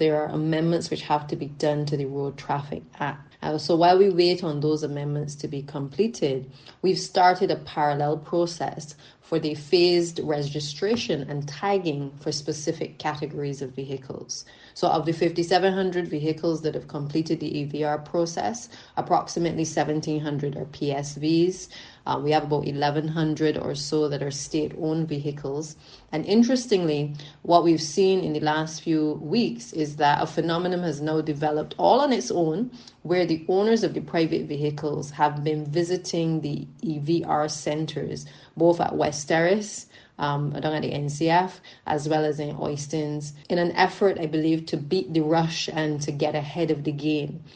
there are amendments which have to be done to the Road Traffic Act. So while we wait on those amendments to be completed, we've started a parallel process for the phased registration and tagging for specific categories of vehicles. So of the 5,700 vehicles that have completed the EVR process, approximately 1,700 are PSVs. We have about 1,100 or so that are state-owned vehicles. And interestingly, what we've seen in the last few weeks is that a phenomenon has now developed all on its own, where the owners of the private vehicles have been visiting the EVR centres, both at West Terrace, down at the NCF, as well as in Oistins, in an effort, I believe, to beat the rush and to get ahead of the game.